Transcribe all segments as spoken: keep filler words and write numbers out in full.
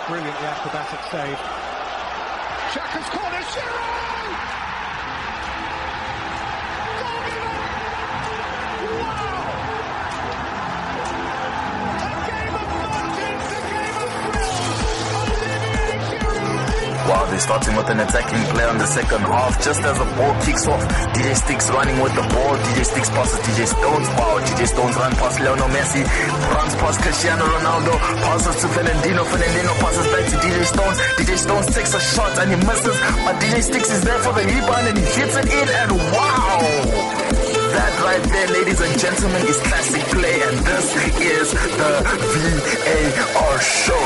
Brilliantly acrobatic save. Xhaka's corner, Giroud! Wow, they're starting with an attacking play on the second half. Just as the ball kicks off, D J Sticks running with the ball. D J Sticks passes D J Stones. Wow, D J Stones run past Lionel Messi. Runs past Cristiano Ronaldo. Passes to Fernandinho. Fernandinho passes back to D J Stones. D J Stones takes a shot and he misses. But D J Sticks is there for the rebound and he hits it in. And wow! That right there, ladies and gentlemen, is classic play. And this is the V A R show.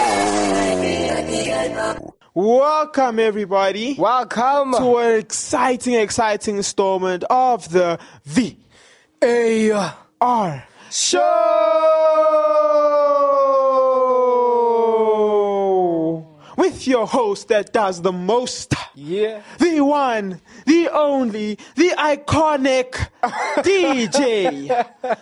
Welcome, everybody. Welcome to an exciting, exciting installment of the V A R show. With your host that does the most. Yeah. The one, the only, the iconic D J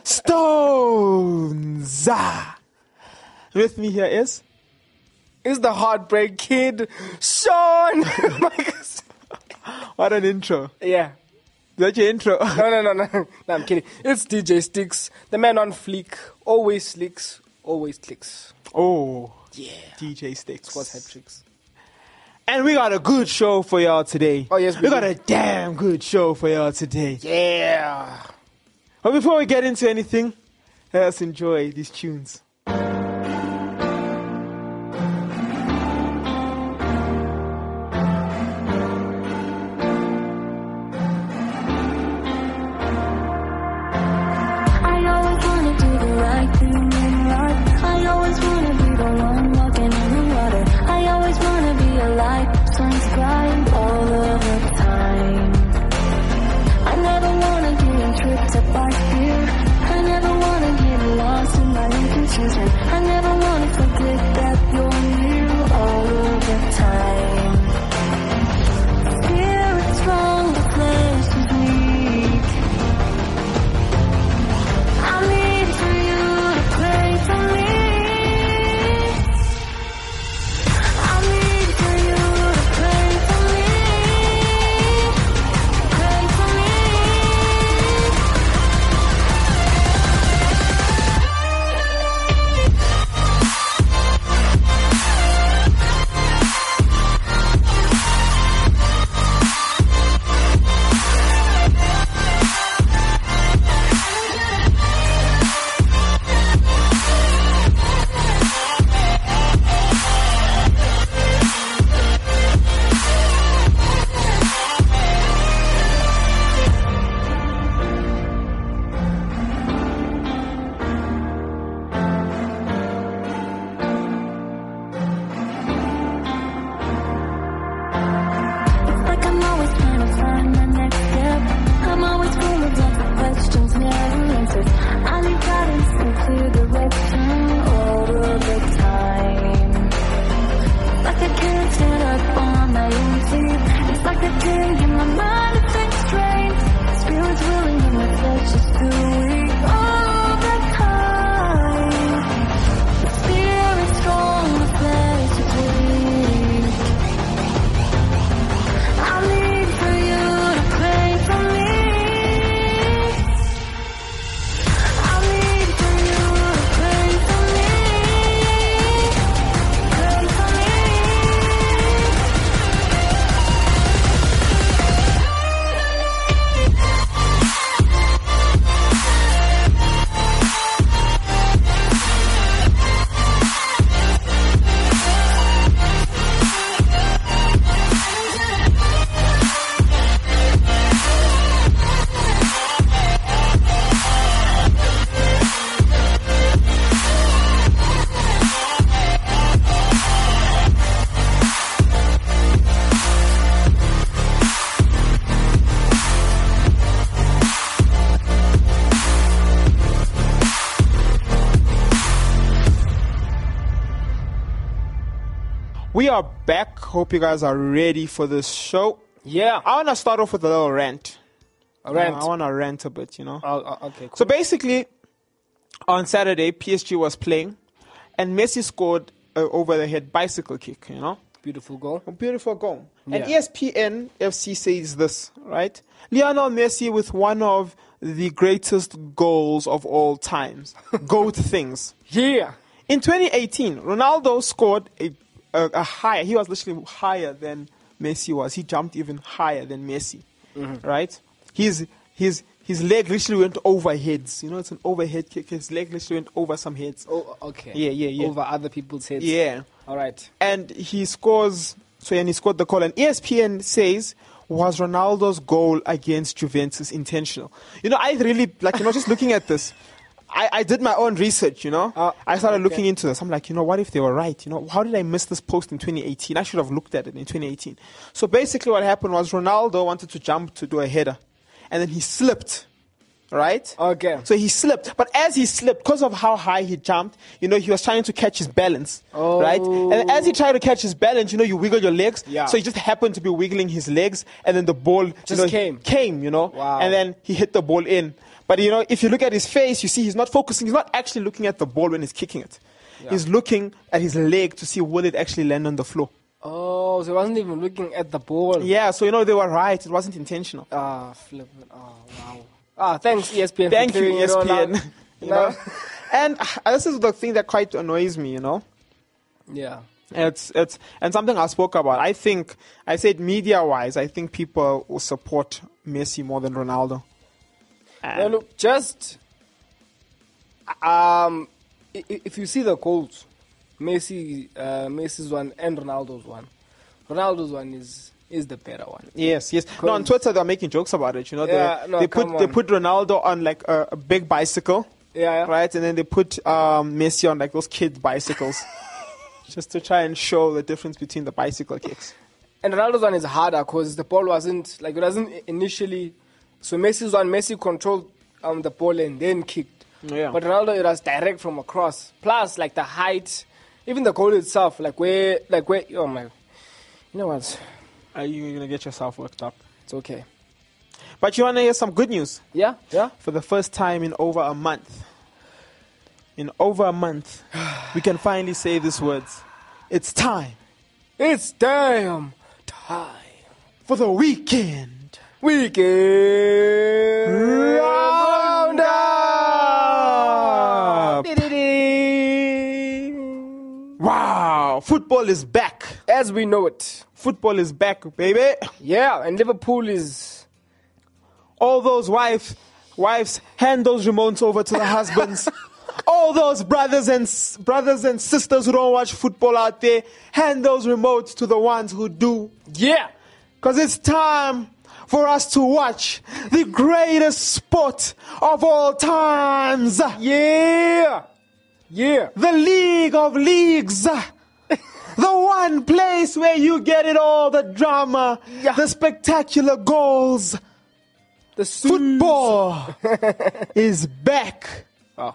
Stones. With me here is... is the Heartbreak Kid, Sean. What an intro. Yeah. Is that your intro? No, no, no, no. No, I'm kidding. It's D J Sticks, the man on fleek. Always slicks, always clicks. Oh. Yeah. D J Sticks. Sports hat tricks. And we got a good show for y'all today. Oh, yes, we, we do. got a damn good show for y'all today. Yeah. But before we get into anything, let us enjoy these tunes. I never wanna forget that you're here all of the time. Spirit strong, the flesh is weak. I need for you to pray for me. I need for you to pray for me. Pray for me. We are back. Hope you guys are ready for this show. Yeah. I want to start off with a little rant. A rant? Uh, I want to rant a bit, you know. Oh, okay, cool. So basically, on Saturday, P S G was playing, and Messi scored uh, over the head bicycle kick, you know. Beautiful goal. A beautiful goal. And Yeah. E S P N F C says this, right? Lionel Messi with one of the greatest goals of all times. Goat things. Yeah. In twenty eighteen, Ronaldo scored a, a, a higher, he was literally higher than Messi was. He jumped even higher than Messi, Mm-hmm. right? His, his, his leg literally went over heads. You know, it's an overhead kick. His leg literally went over some heads. Oh, okay. Yeah, yeah, yeah. Over other people's heads. Yeah. All right. And he scores, so and he scored the goal. And E S P N says, was Ronaldo's goal against Juventus intentional? You know, I really, like, you know, just looking at this, I, I did my own research, you know. Uh, I started okay. looking into this. I'm like, you know, what if they were right? You know, how did I miss this post in twenty eighteen? I should have looked at it in twenty eighteen. So basically what happened was Ronaldo wanted to jump to do a header. And then he slipped, right? Okay. So he slipped. But as he slipped, because of how high he jumped, you know, he was trying to catch his balance, Oh. right? And as he tried to catch his balance, you know, you wiggle your legs. Yeah. So he just happened to be wiggling his legs, and then the ball Just you know, came. Came, you know. Wow. And then he hit the ball in. But, you know, if you look at his face, you see he's not focusing. He's not actually looking at the ball when he's kicking it. Yeah. He's looking at his leg to see will it actually land on the floor. Oh, so he wasn't even looking at the ball. Yeah, so, you know, they were right. It wasn't intentional. Ah, flip it. Oh, wow. Ah, thanks, E S P N. Thank for you, clearing E it S all P N. out. You No. know? And uh, this is the thing that quite annoys me, you know. Yeah. It's it's and something I spoke about. I think I said media wise, I think people will support Messi more than Ronaldo. And Now, look, just um, i- i- if you see the goals, Messi, uh, Messi's one and Ronaldo's one. Ronaldo's one is is the better one. yes, yes. No, on Twitter they're making jokes about it. You know, Yeah, they, no, they put come they on. put Ronaldo on like a, a big bicycle, Yeah, yeah. right, and then they put um, Messi on like those kids bicycles, just to try and show the difference between the bicycle kicks. And Ronaldo's one is harder because the ball wasn't like it wasn't initially. So Messi's one, Messi controlled um, the ball and then kicked. Yeah. But Ronaldo, it was direct from across. Plus, like the height, even the goal itself, like where, like where. Oh my, you know what? Are you gonna get yourself worked up? It's okay. But you wanna hear some good news? Yeah, yeah. For the first time in over a month, in over a month, we can finally say these words. It's time It's damn time. for the weekend Weekend roundup. Wow, football is back. As we know it. Football is back, baby. Yeah, and Liverpool is. All those wives, wives, hand those remotes over to the husbands. All those brothers and s- brothers and sisters who don't watch football out there, hand those remotes to the ones who do. Yeah. Because it's time for us to watch the greatest sport of all times. Yeah. Yeah. The League of Leagues. The one place where you get it all, the drama, Yeah. the spectacular goals. The Football is back. Oh,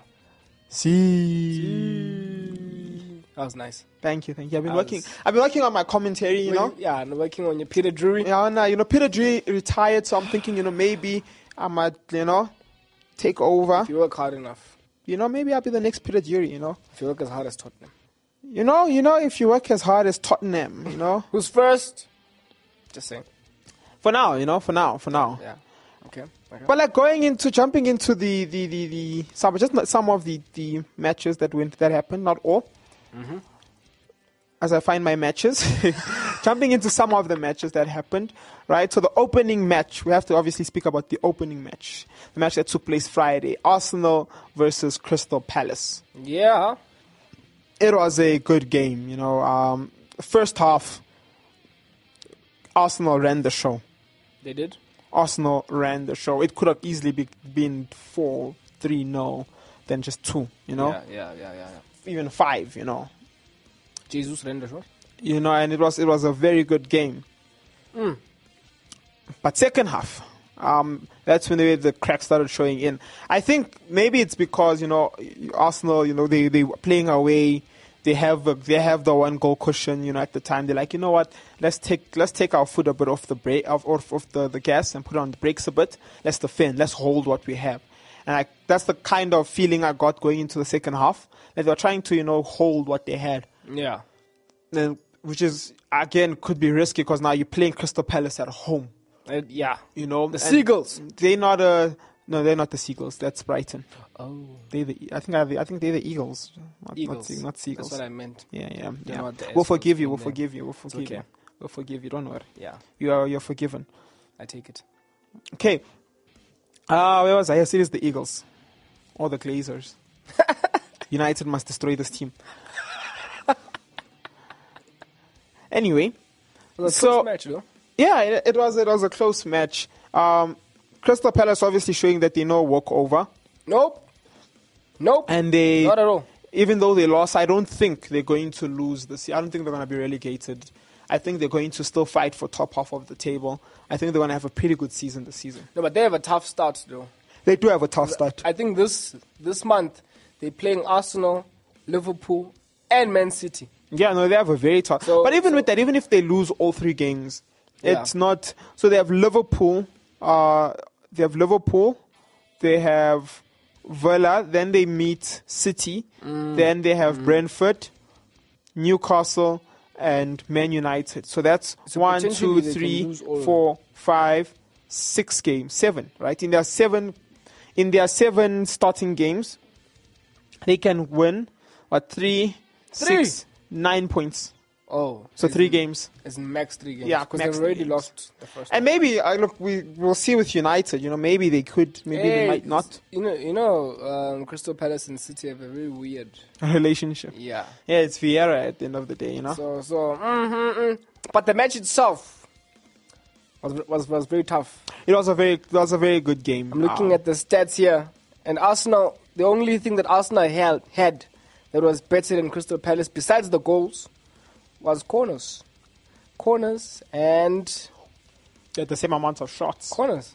See. that was nice. Thank you, thank you. I've been That working. was- I've been working on my commentary. You know. Yeah, and working on your Peter Drury. Yeah, and, uh, you know, Peter Drury retired, so I'm thinking, you know, maybe I might, you know, take over. If you work hard enough. You know, maybe I'll be the next Peter Drury. You know. If you work as hard as Tottenham. You know, you know, if you work as hard as Tottenham, you know. Who's first? Just saying. For now, you know, for now, for now. Yeah. Okay. okay. But like going into jumping into the the the, the some just not some of the the matches that went that happened, not all. Mm-hmm. As I find my matches, jumping into some of the matches that happened, right? So the opening match, we have to obviously speak about the opening match, the match that took place Friday, Arsenal versus Crystal Palace. Yeah. It was a good game, you know. Um, first half, Arsenal ran the show. They did. Arsenal ran the show. It could have easily be, been four, three, no, then just two, you know, Yeah, yeah, yeah, yeah. yeah. even five, you know, Jesus ran the show. you know, and it was it was a very good game. Mm. But second half, um, that's when the the cracks started showing in. I think maybe it's because you know Arsenal, you know, they they were playing away. They have a, they have the one goal cushion, you know. At the time, they're like, you know what? Let's take let's take our foot a bit off the brake, off, off, off the, the gas, and put on the brakes a bit. Let's defend. Let's hold what we have. And I, that's the kind of feeling I got going into the second half. That they were trying to, you know, hold what they had. Yeah. then which is again could be risky because now you're playing Crystal Palace at home. Uh, yeah. You know, The and Seagulls. They're not a no. They're not the Seagulls. That's Brighton. Oh. They the I think I, I think they're the Eagles. Not, Eagles. Not, Se- not Seagulls. That's what I meant. Yeah, yeah, yeah. not the S We'll was forgive you. in We'll there. forgive you. We'll forgive okay. you. We'll forgive you. Don't worry. Yeah. You are you're forgiven. I take it. Okay. Uh, where was I? Yes, it is the Eagles. Or the Glazers. United must destroy this team. Anyway. It was a So- close match, though. Yeah, it, it was it was a close match. Um, Crystal Palace obviously showing that they know walkover. Nope. Nope. And they... Not at all. Even though they lost, I don't think they're going to lose this year. I don't think they're going to be relegated. I think they're going to still fight for top half of the table. I think they're going to have a pretty good season this season. No, but they have a tough start, though. They do have a tough start. I think this this month they're playing Arsenal, Liverpool, and Man City. Yeah, no, they have a very tough. So- but even so- with that, even if they lose all three games, Yeah. it's not. So they have Liverpool. Uh, they have Liverpool. They have Villa. Then they meet City. Mm. Then they have Brentford, Newcastle, and Man United. So that's So one, two, potentially they can three, lose all of four, five, six games, seven. Right in their seven, in their seven starting games, they can win. What three, Three. six, nine points. Oh. So it's three in- games. It's max three games. Yeah, because max they've three already games. lost the first And maybe I look, we will see with United. You know, maybe they could, maybe they Hey, might not. You know, you know, um, Crystal Palace and City have a very weird. Relationship. Yeah. Yeah, it's Vieira at the end of the day. You know. So, so, mm mm but the match itself was was was very tough. It was a very, it was a very good game. I'm looking Um, at the stats here, and Arsenal. The only thing that Arsenal had had that was better than Crystal Palace, besides the goals, was corners, corners and at the same amount of shots. corners.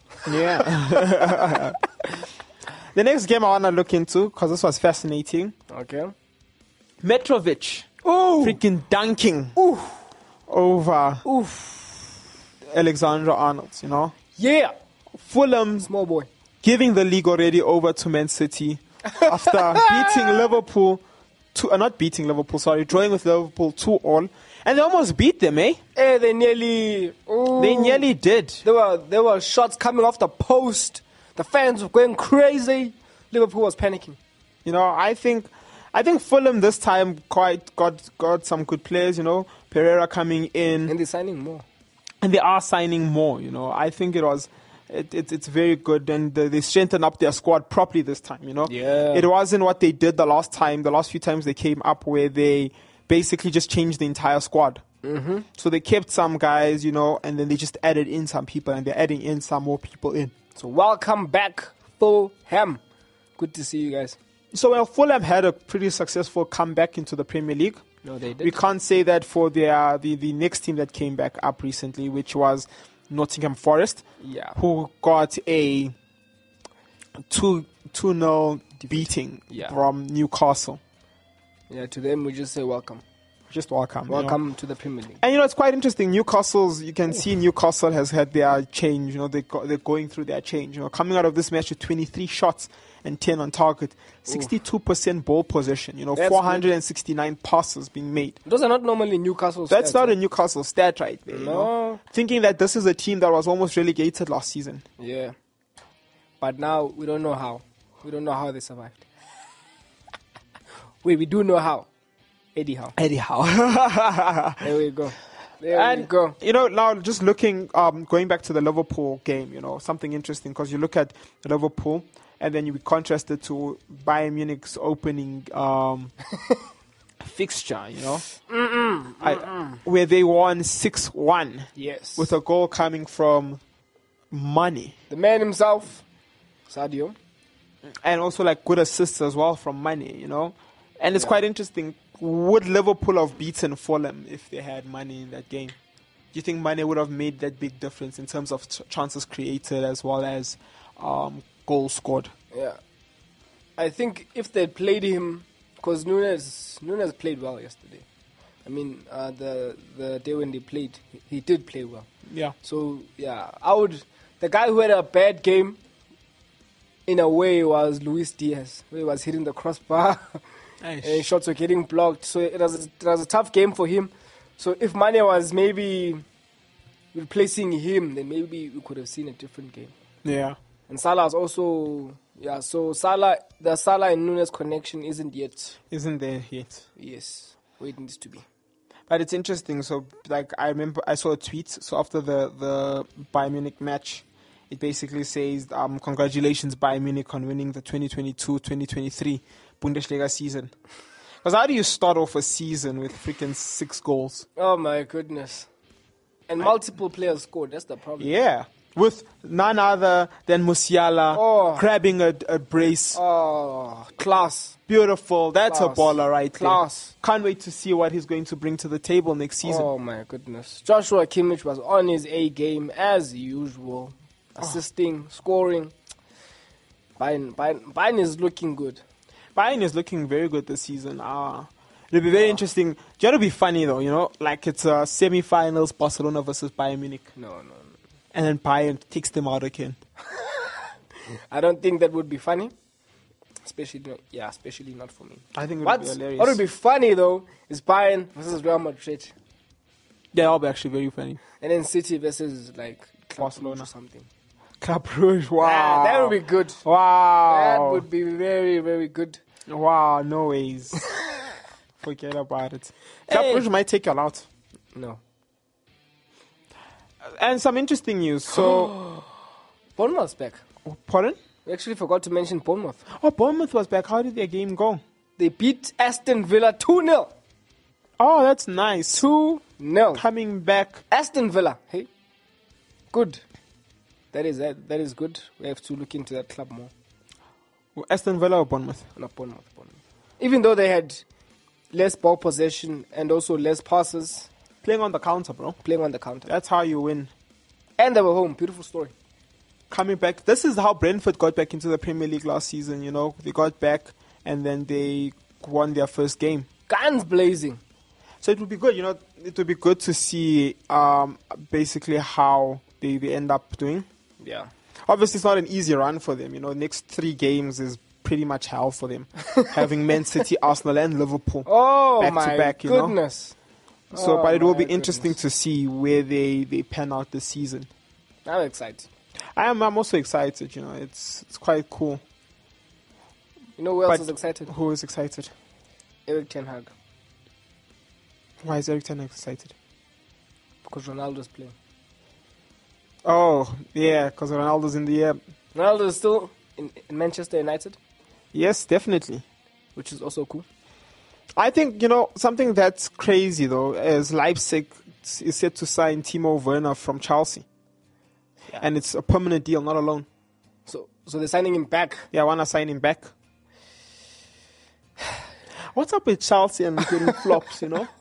Yeah. The next game I want to look into, because this was fascinating. Okay. Mitrovic. Ooh. Freaking dunking Ooh. over Oof. Alexander Arnold, you know. Yeah. Fulham Small boy. giving the league already over to Man City after beating Liverpool, to, uh, not beating Liverpool, sorry, drawing with Liverpool two all. And they almost beat them, eh? Eh, they nearly. Ooh. They nearly did. There were there were shots coming off the post. The fans were going crazy. Liverpool was panicking. You know, I think I think Fulham this time quite got got some good players, you know. Pereira coming in, And they're signing more. and they are signing more, you know. I think it was it, it, it's very good, and uh, they strengthened up their squad properly this time, you know. Yeah. It wasn't what they did the last time, the last few times they came up, where they basically just changed the entire squad. Mm-hmm. So they kept some guys, you know, and then they just added in some people, and they're adding in some more people in. So welcome back, Fulham. Good to see you guys. So well, Fulham had a pretty successful comeback into the Premier League. No, they We can't say that for their the, the next team that came back up recently, which was Nottingham Forest, Yeah. who got a two two nil beating Yeah. from Newcastle. Yeah, to them we just say welcome. Just welcome. you know. Welcome to the Premier League. And you know, it's quite interesting. Newcastle's, you can see Newcastle has had their change. You know, they go, they're going through their change. You know, coming out of this match with twenty-three shots and ten on target, sixty-two percent ball possession. You know, That's four hundred sixty-nine passes being made. Those are not normally Newcastle That's stats, not eh? a Newcastle stat right there. You know? No. Thinking that this is a team that was almost relegated last season. Yeah. But now we don't know how. We don't know how they survived. Wait, we do know how. Eddie Howe. Anyhow. There we go. There we And go. you know, now just looking, um, going back to the Liverpool game, you know, something interesting because you look at Liverpool and then you contrast it to Bayern Munich's opening um, fixture, you know, I, where they won six one Yes. with a goal coming from Mane The man himself, Sadio. and also like good assists as well from Mane, you know, and it's quite interesting. Would Liverpool have beaten Fulham if they had money in that game? Do you think Mane would have made that big difference in terms of ch- chances created as well as um, goals scored? Yeah. I think if they played him, because Nunes, Nunes played well yesterday. I mean, uh, the the day when they played, he, he did play well. Yeah. So, yeah, I would. The guy who had a bad game, in a way, was Luis Diaz, who was hitting the crossbar. Aish. and his shots were getting blocked. So it was, it was a tough game for him. So if Mane was maybe replacing him, then maybe we could have seen a different game. Yeah. And Salah is also, yeah, so Salah, the Salah and Nunes connection isn't yet, Isn't there yet? yes, where it needs to be. But it's interesting. So, like, I remember I saw a tweet. So after the the Bayern Munich match, it basically says, um, "Congratulations, Bayern Munich, on winning the twenty twenty-two twenty twenty-three Bundesliga season." Because how do you start off a season with freaking six goals? Oh my goodness. And multiple players scored, that's the problem. Yeah, with none other than Musiala Oh. grabbing a, a brace. Oh, class. Beautiful. That's Class. a baller right Class. there. Can't wait to see what he's going to bring to the table next season. Oh my goodness. Joshua Kimmich was on his A game as usual. Assisting, scoring. Bayern, Bayern, Bayern is looking good. Bayern is looking very good this season. Uh, it'll be very interesting. Do you know, it'll be funny though, you know, like it's uh, semi-finals, Barcelona versus Bayern Munich, No, no, no. and then Bayern takes them out again. I don't think that would be funny. Especially, not, yeah, especially not for me. I think it would What, be hilarious. what would be funny though is Bayern versus Real Madrid. Yeah, that'll be actually very funny. And then City versus like Club Barcelona. Brugge or something. Club Rouge, wow. Ah, that would be good. That Wow. would be very, very good. Wow, no ways. Forget about it. Club Hey. Rouge might take you out. No. And some interesting news. So, Bournemouth's back. pardon? We actually forgot to mention Bournemouth. Oh, Bournemouth was back. How did their game go? They beat Aston Villa two nil. Oh, that's nice. two nil. Coming back. Aston Villa. Hey. Good. That is that, that is good. We have to look into that club more. Aston Villa or Bournemouth? Not Bournemouth, Bournemouth. Even though they had less ball possession and also less passes, Playing on the counter, bro. playing on the counter. That's how you win. And they were home. Beautiful story. Coming back. This is how Brentford got back into the Premier League last season, you know. They got back and then they won their first game. Guns blazing. So it would be good, you know, it would be good to see um, basically how they, they end up doing. Yeah. Obviously, it's not an easy run for them. You know, next three games is pretty much hell for them. Having Man City, Arsenal, and Liverpool. Oh Back to my back, you know. goodness. So, Oh, but it will my be interesting goodness. to see where they, they pan out this season. I'm excited. I am. I'm also excited. You know, it's it's quite cool. You know who else But- is excited? Who is excited? Eric Ten Hag. Why is Eric Ten Hag excited? Because Ronaldo's playing. Oh, yeah, because Ronaldo's in the air. Ronaldo is still in, in Manchester United, Yes, definitely. which is also cool. I think, you know, something that's crazy, though, is Leipzig is set to sign Timo Werner from Chelsea. Yeah. And it's a permanent deal, not a loan. So, so they're signing him back. Yeah, I want to sign him back. What's up with Chelsea and getting flops, you know?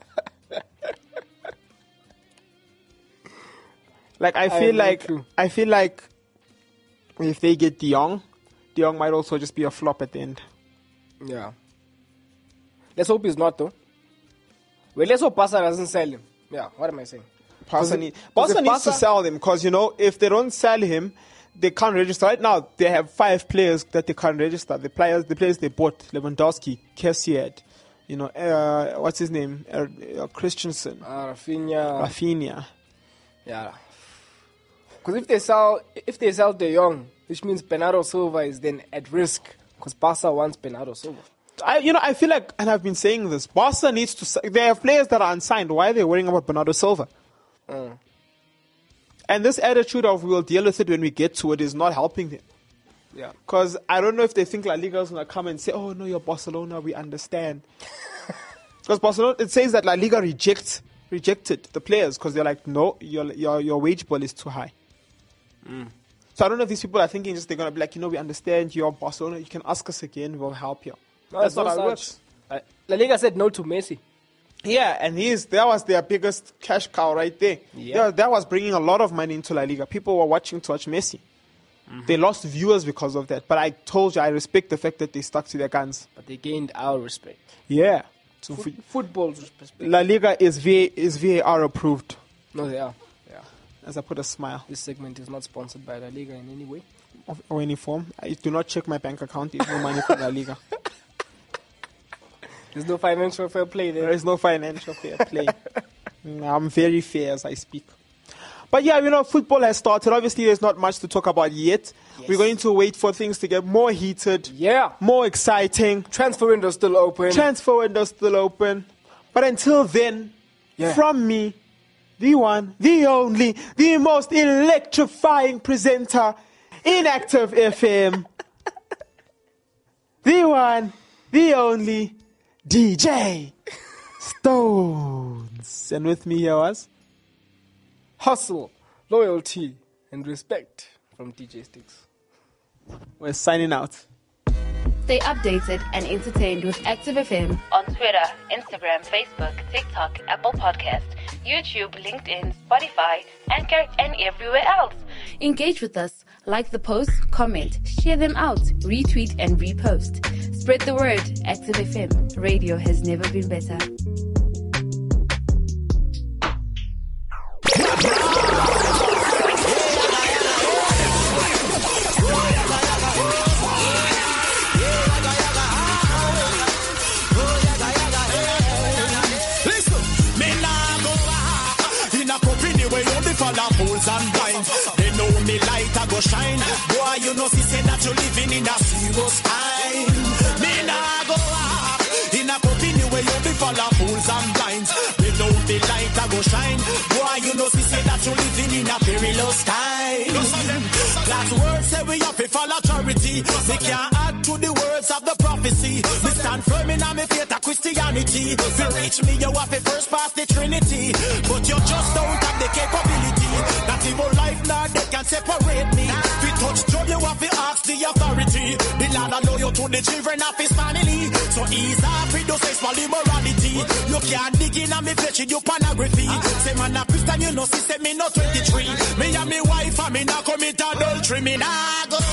Like, I I feel have no like, clue. I feel like if they get De Jong, De Jong might also just be a flop at the end. Yeah. Let's hope he's not, though. Well, let's hope Barca doesn't sell him. Yeah, what am I saying? Barca, it- need, does Barca it needs to Barca- sell him because, you know, if they don't sell him, they can't register. Right now, they have five players that they can't register. The players, the players they bought: Lewandowski, Kessier, you know, uh, what's his name, uh, uh, Christensen, Uh, Rafinha. Rafinha. Yeah. Because if they sell, if they sell De Jong, which means Bernardo Silva is then at risk, because Barca wants Bernardo Silva. I, you know, I feel like, and I've been saying this, Barca needs to. s- They have players that are unsigned. Why are they worrying about Bernardo Silva? Mm. And this attitude of we'll deal with it when we get to it is not helping them. Yeah. Because I don't know if they think La Liga is going to come and say, oh, no, you're Barcelona, we understand. Because Barcelona, it says that La Liga rejects, rejected the players because they're like, no, your, your, your wage bill is too high. So I don't know if these people are thinking just they're going to be like, you know, we understand you're Barcelona, you can ask us again, we'll help you. No, That's it's not how it such. works. Uh, La Liga said no to Messi. Yeah, and he's that was their biggest cash cow right there. Yeah. That, that was bringing a lot of money into La Liga. People were watching to watch Messi. They lost viewers because of that. But I told you, I respect the fact that they stuck to their guns. But they gained our respect. Yeah. So Foot, football's respect. La Liga is V is V A R approved. No, they are. Yeah. As I put a smile This segment is not sponsored by La Liga in any way. of, or any form. I do not check my bank account. There's no money from La Liga. There's no financial fair play there. There is no financial fair play. I'm very fair as I speak. But yeah, you know, football has started. Obviously, there's not much to talk about yet. Yes. We're going to wait for things to get more heated. Yeah. More exciting. Transfer window still open. Transfer window still open. But until then, yeah. From me, the one, the only, the most electrifying presenter in Active F M, the one, the only, D J Stones. And with me here was hustle, loyalty, and respect from D J Sticks. We're signing out. Stay updated and entertained with Active F M on Twitter, Instagram, Facebook, TikTok, Apple Podcast, YouTube, LinkedIn, Spotify, Anchor, and everywhere else. Engage with us. Like the post, comment, share them out, retweet, and repost. Spread the word. Active F M. Radio has never been better. Fools and blind, they know me light I go shine. Boy, you know, see, say that you're living in a serious time. Me nah go up in a company where you be full of fools and blinds. They know me light I go shine. Boy, you know, see, say that you're living in a perilous time. That word say we have to follow charity. We can't add to the words of the prophecy. We stand firm in our faith of Christianity. If you reach me, you have to first pass the Trinity, but you just don't have the capability. That evil life now they can separate me. If you touch job, you have to ask the authority. The Lord allow you to the children of his family. So he's happy to say small immorality. You can't dig in on me flesh in your pornography. Say man a Christian, you know, she said me no twenty-three. Me and me wife and me not commit adultery. Me nah go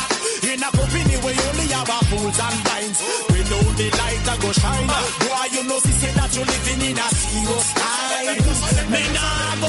in a company where you only have a fools and blinds. We know the light a go shine. Boy, you know, she said that you living in a serious time. Me nah go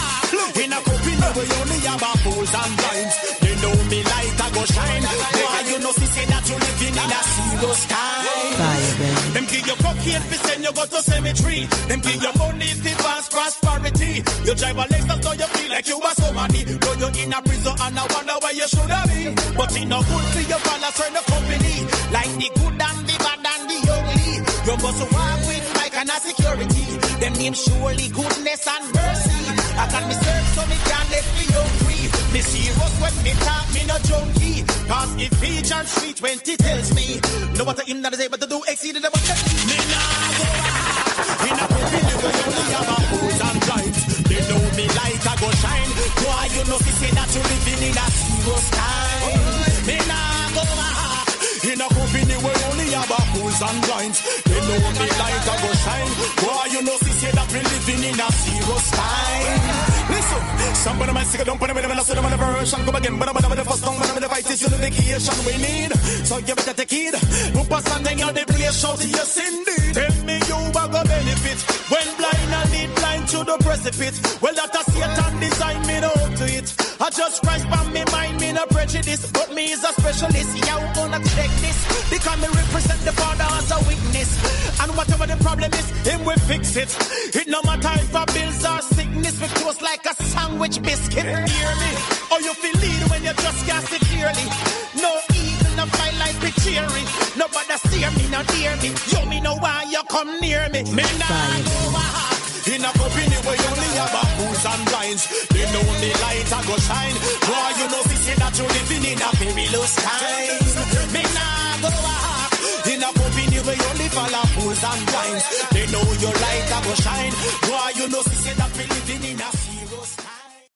in a company where you only have a fools and blinds. They know me light a go shine. Boy, you know, she say that you living in a serious time. Them give you cocaine, fi send you go to cemetery. Them give you money, fi fast prosperity. You drive a Lexus, so you feel like you are somebody. Though you in a prison and I wonder where you should have been. But it no good for your balance or the company. Like the good and the bad and the ugly. You must walk with Mike and a security. Them name surely goodness and mercy. I can me serve so me can't let me go free. Me serious when me talk, me no junkie. Cause if he John three twenty tells me, no what him that is able to do exceeded the budget. Me nah go back. In a company where you only have a fools and blinds. They know me light I go shine. Why you know say that you living in a serious time. Me nah go back. In a company where you only have a fools and blinds. They know me light I go shine. Why you know say that we living in a serious time. Listen, somebody might stick a dump on them and I said them on the version. Come again, but I'm the first song, but I'm the fight is unification we need. So you better take it. Who pass something on the place, shout yes indeed. Tell me you are gonna benefit. When blind and lead blind to the precipice. Well, that a Satan design me no to it. I just Christ by me mind, me no prejudice. But me is a specialist, yeah, we gonna take this. Because me represent the Father as a witness. And whatever the problem is, him will fix it. It no matter if our bills or sickness, we close like a sandwich biscuit. Hear me? Or you feel lead when you just can't see clearly. No evil, no fight like be cheery. Nobody steer me, no dear me. You me know why you come near me. Me nah go back. In a company where you only have a fools and blinds. They know the light I go shine. Boy, you know they say that you're living in a perilous time. Me nah go back. In a company where you only follow fools and blinds. They know your light I go shine. Boy, you know they say that we're living in a